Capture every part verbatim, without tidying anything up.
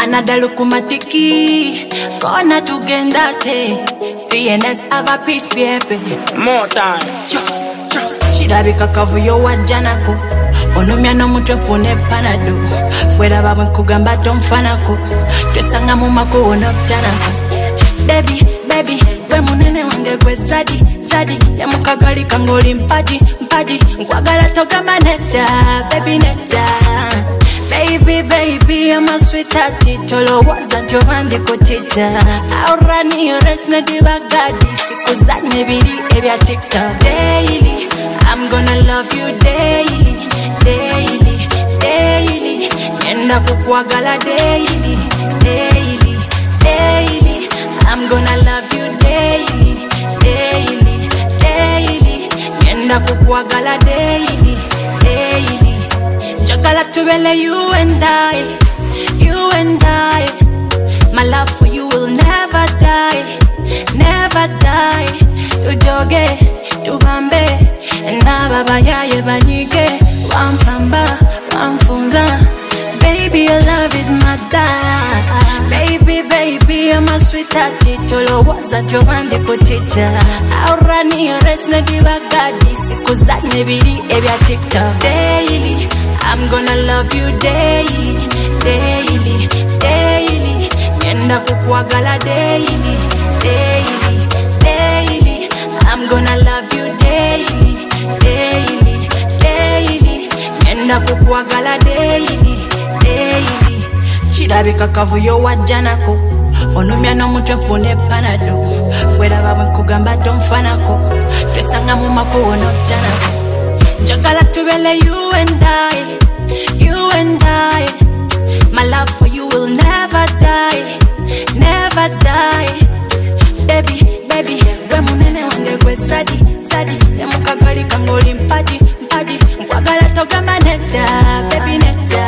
anadalu kumatiki kona tugendate T N S have a peace baby more time chirabika kavuyo wajanako onomya no mutwe fune panado wera babwe kugamba tomfanako twesanga mu makono tanako baby baby we munene wange gwe sadi sadi ya mukagali kangoli mpadi mpadi nkwagala togama neta baby neta baby baby I'm a sweetheart tolo waza ndio bandiko teacher aurani resna divagadi siku zanye biri ebya TikTok daily I'm gonna love you daily daily daily nenda kukwagala daily daily daily I'm gonna love you daily daily daily nenda kukwagala daily daily jagala tubele you and I you and I my love for you will never die never die tujoge tubambe na baba yaye banyige wampamba wamfunza baby your love is my dad baby baby I'm a sweetheart tolo waza tyo bande ko teacher aurani resna divagadi siku zanye biri ebya TikTok daily I'm gonna love you daily daily daily nenda kukwagala daily daily daily I'm gonna love you daily daily daily nenda kukwagala daily daily chirabika kavuyo wajanako onomya no mutwe fune panado wera babwe kugamba tomfanako twesanga mu makono tanako jagala tubele you and I you and I my love for you will never die never die baby baby we munene wange gwe sadi sadi ya mukagali kangoli mpadi mpadi nkwagala togama neta baby neta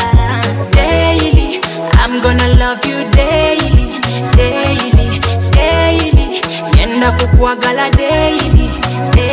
daily I'm gonna love you daily daily daily nenda kukwagala daily daily